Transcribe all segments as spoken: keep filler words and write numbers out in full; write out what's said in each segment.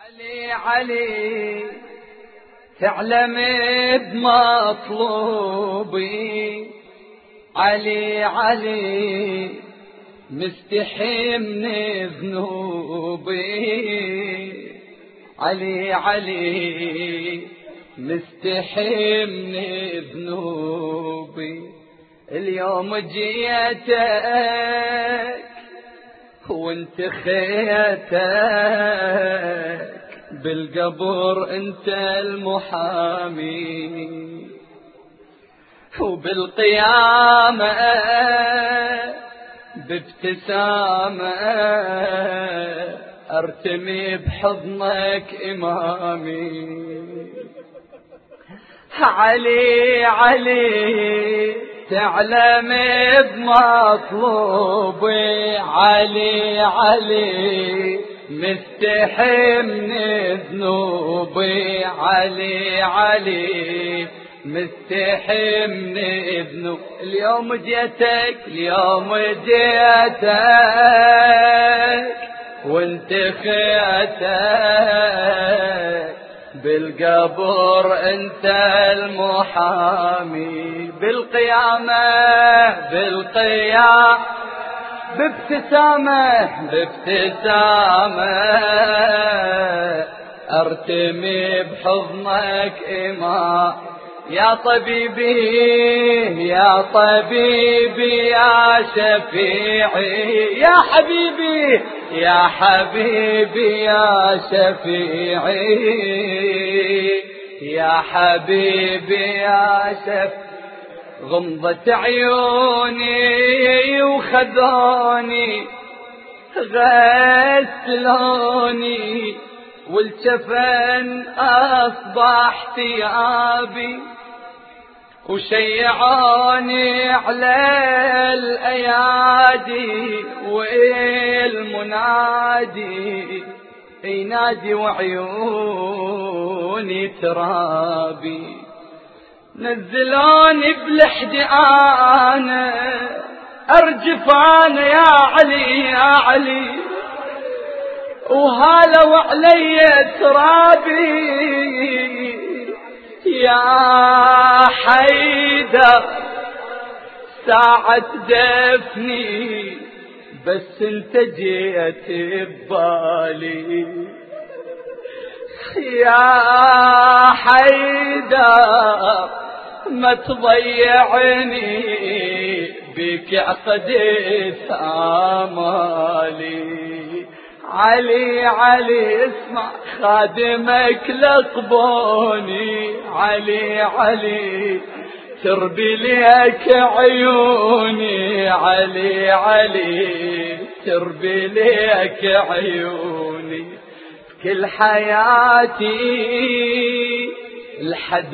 علي علي تعلم بمطلوبي، علي علي مستحي من ذنوبي، علي علي مستحي من ذنوبي. اليوم جيتك وانت خيتك بالقبر انت المحامي، وبالقيامة بابتسامة ارتمي بحضنك امامي. علي علي تعلم بمطلوبي، علي علي مستحي من ذنوبي، علي علي مستحي من ذنوبي. اليوم جيتك اليوم جيتك وانت خيتك بالقبر انت المحامي، بالقيامة بالقيامة بابتسامة بابتسامة ارتمي بحضنك إمام. يا طبيبي يا طبيبي يا شفيعي، يا حبيبي يا حبيبي يا شفيعي، يا حبيبي يا شفيعي. غمضت عيوني وخذوني غسلوني، والجفن أصبح ثيابي، وشيعوني على الأيادي، والمنادي ينادي وعيوني ترابي. نزلوني بلحدي أنا أرجف أنا يا علي يا علي، وهالوا علي ترابي. يا حيدر ساعة دفني بس انت جيت ببالي، يا حيدر ما تضيعني بك عقدت آمالي. علي علي اسمع خادمك لقبوني، علي علي تربي ليك عيوني، علي علي تربي ليك عيوني. كل حياتي لحد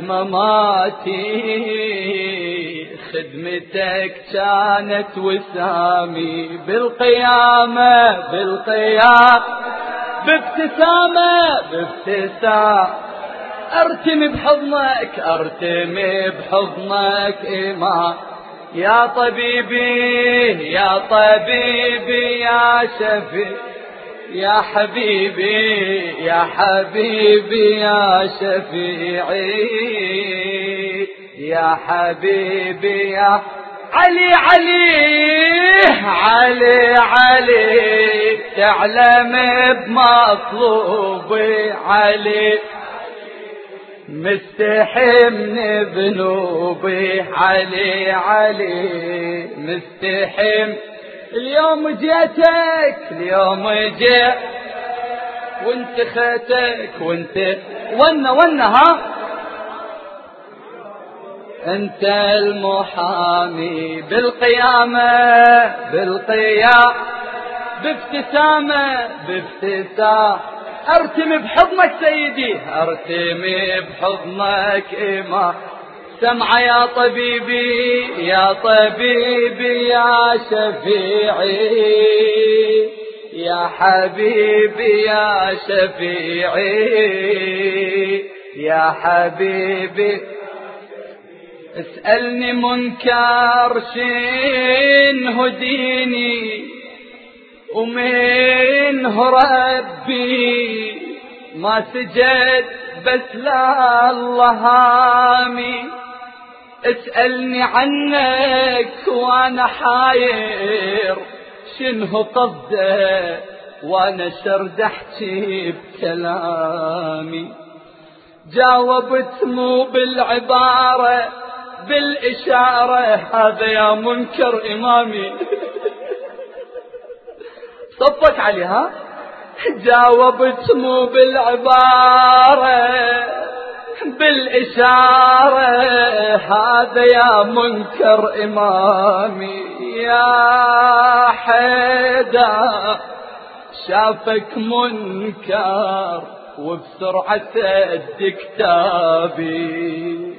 مماتي خدمتك كانت وسامي، بالقيامة بالقيامة بابتسامة بابتسامة ارتمي بحضنك ارتمي بحضنك إمام. يا طبيبي يا طبيبي يا شفيع، يا حبيبي يا حبيبي يا شفيعي، يا حبيبي يا علي علي علي علي تعلم بمطلوبي، علي مستحي من ذنوبي، علي علي مستحي. اليوم جيتك اليوم جيت وانت خيتك وانت ونا ونا ها انت المحامي، بالقيامة بالقيامة بابتسامة بابتسامة ارتمي بحضنك سيدي ارتمي بحضنك إمام. سمع يا طبيبي يا طبيبي يا شفيعي، يا حبيبي يا شفيعي، يا حبيبي. اسألني منكر شنه ديني ومنه ربي، ما سجد بس لا الله هامي، اسألني عنك وانا حاير شنو قصده وانا شرد احكي بكلامي. جاوبت مو بالعبارة بالإشارة، هذا يا منكر إمامي. صفك علي ها. جاوبت مو بالعبارة بالإشارة، هذا يا منكر إمامي. يا حيدر شافك منكر وبسرعة سد كتابي.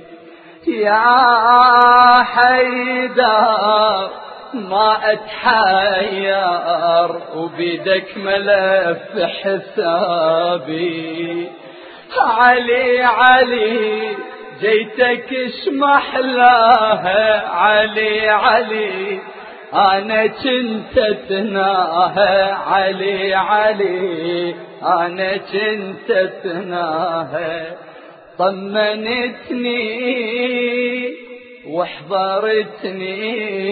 يا حيدر ما اتحير وبيدك ملف حسابي. علي علي جيتك اشمح لها، علي علي انا كنت اتناها، علي علي انا كنت اتناها. طمنتني واحضرتني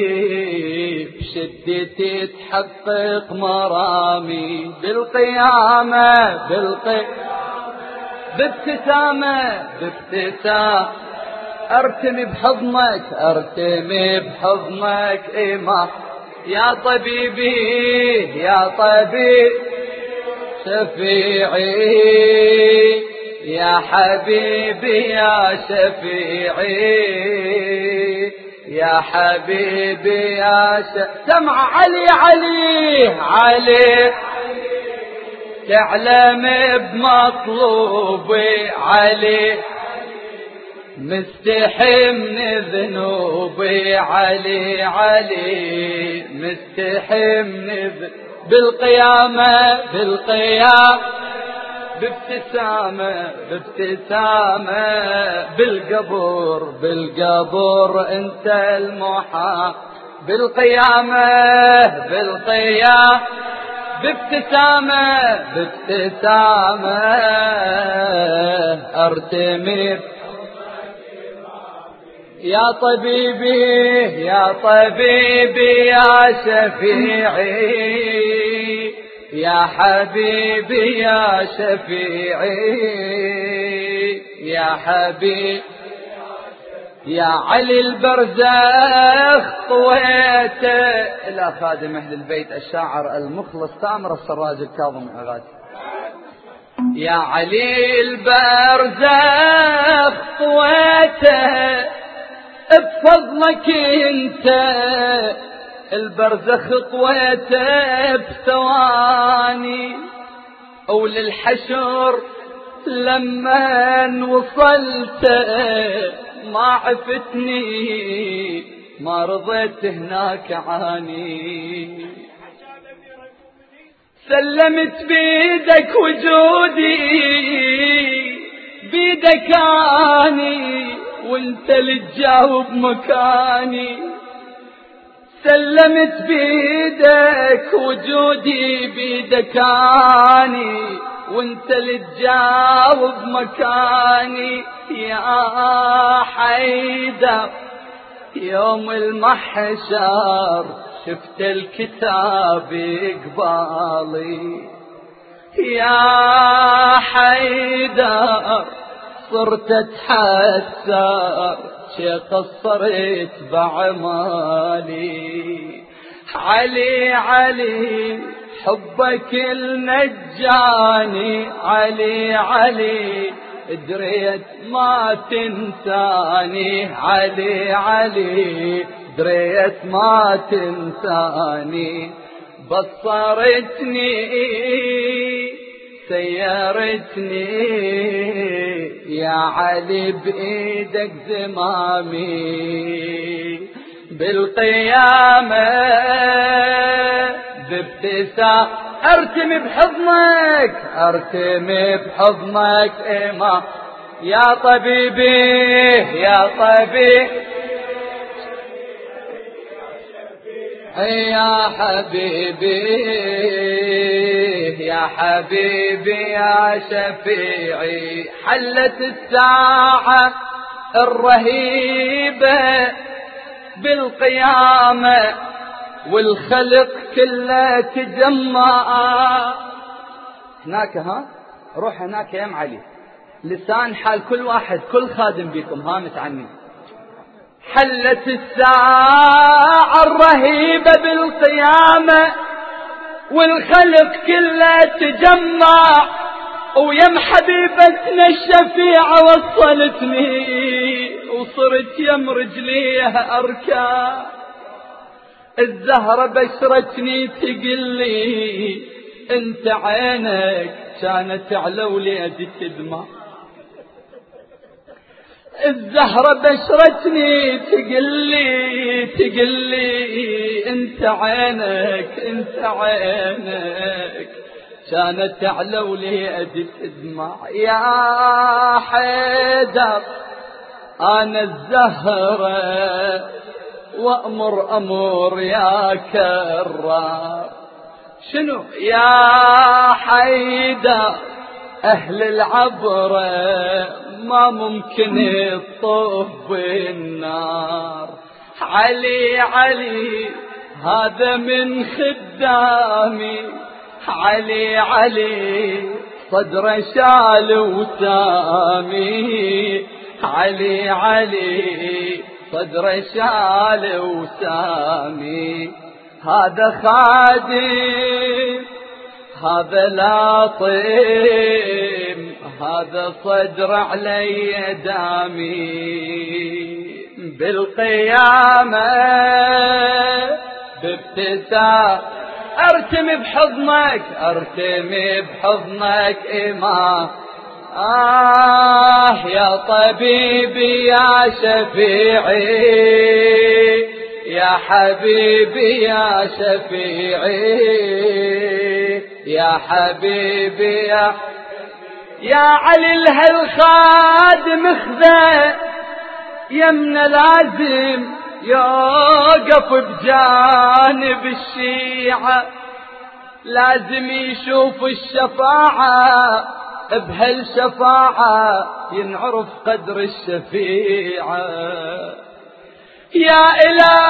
بشدتي تحقق مرامي. بالقيامة بالقيامة بابتسامة بابتسامة ارتمي بحضنك ارتمي بحضنك إمام. يا طبيبي يا طبيب شفيعي، يا حبيبي يا شفيعي، يا حبيبي يا ش... سمع علي علي علي تعلم بمطلوبي. علي مستحي من ذنوبي، علي علي مستحي من ذنوبي. بالقيامة بالقيامة بابتسامة بابتسامة بالقبر بالقبر انت المحا. بالقيامة بالقيامة بابتسامة بابتسامة ارتمي. يا طبيبي يا طبيبي يا شفيعي، يا حبيبي يا شفيعي، يا حبيبي يا علي البرزخ طويته. إلى خادم أهل البيت الشاعر المخلص تامر السراج الكاظم عغاتي. يا علي البرزخ طويته بفضلك انت، البرزخ طويته بثواني. وللحشر لما وصلت ما عفتني ما رضيت هناك عاني. سلمت بيدك وجودي بيدك اني وانت اللي تجاوب مكاني. سلمت بيدك وجودي بيدك اني وانت اللي تجاوب مكاني. يا حيدر يوم المحشر شفت الكتاب قبالي. يا حيدر صرت اتحسر شي قصرت بعمالي. علي علي حبك النجاني، علي علي دريت ما تنساني، علي علي دريت ما تنساني. بصرتني سيرتني يا علي بإيدك زمامي. بالقيامة بابتسام ارتمي بحضنك ارتمي بحضنك إمام. يا طبيبي يا طبيب يا حبيبي يا حبيبي يا شفيعي، حلت الساعة الرهيبة بالقيامة والخلق كله تجمع. هناك ها روح هناك يا ام علي، لسان حال كل واحد كل خادم بكم هامت عني. حلت الساعة الرهيبة بالقيامة والخلق كله تجمع، ويم حبيبتنا الشفيعة وصلتني وصرت يم رجليها أركان. الزهرة بشرتني تقلي انت عينك كانت على وليدي تدمع. الزهرة بشرتني تقلي تقلي انت عينك انت عينك كانت على وليدي تدمع. يا حيدر انا الزهرة وامر امر يا كرار. شنو يا حيدر اهل العبرة ما ممكن يطوف بالنار. علي علي هذا من خدامي، علي علي صدر شال وسامي، علي علي صدر شال وسامي. هذا خادم هذا لاطم هذا صدر علي دامي. بالقيامة بابتسام ارتمي بحضنك ارتمي بحضنك إمام. آه يا طبيبي يا شفيعي يا حبيبي يا شفيعي يا حبيبي يا يا علي الهالخادم خذا يمنا لازم يوقف بجانب الشيعة، لازم يشوف الشفاعة بهالشفاعة ينعرف قدر الشفيعة. يا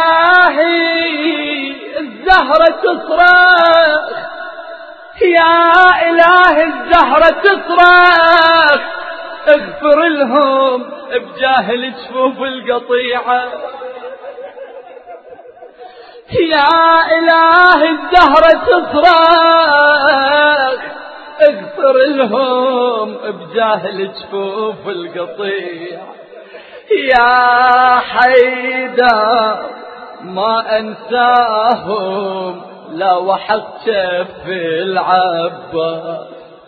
إلهي الزهرة تصرخ يا إلهي الزهرة تصرخ اغفر لهم بجاهل جفوف القطيعة. يا إلهي الزهرة تصرخ اغفر لهم بجاهل جفوف القطيعة. يا حيدر ما أنساهم لا وحق شف العباس.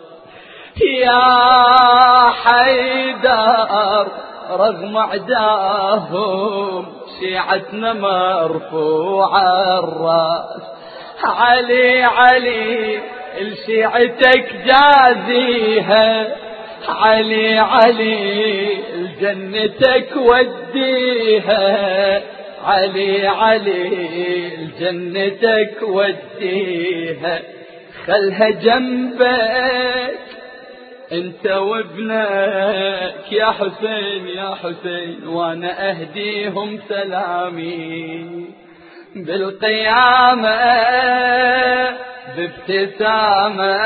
يا حيدر رغم عداهم شيعتنا مرفوع الراس. علي علي لشيعتك جازيها، علي علي لجنتك وديها، علي علي لجنتك وديها. خلها جنبك انت وابنك يا حسين يا حسين وانا اهديهم سلامي. بالقيامة بابتسامة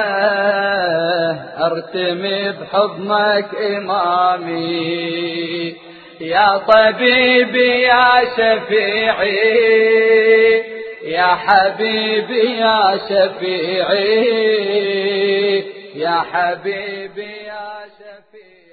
ارتمي بحضنك إمامي. يا طبيبي يا شفيعي يا حبيبي يا شفيعي يا حبيبي يا شفيعي.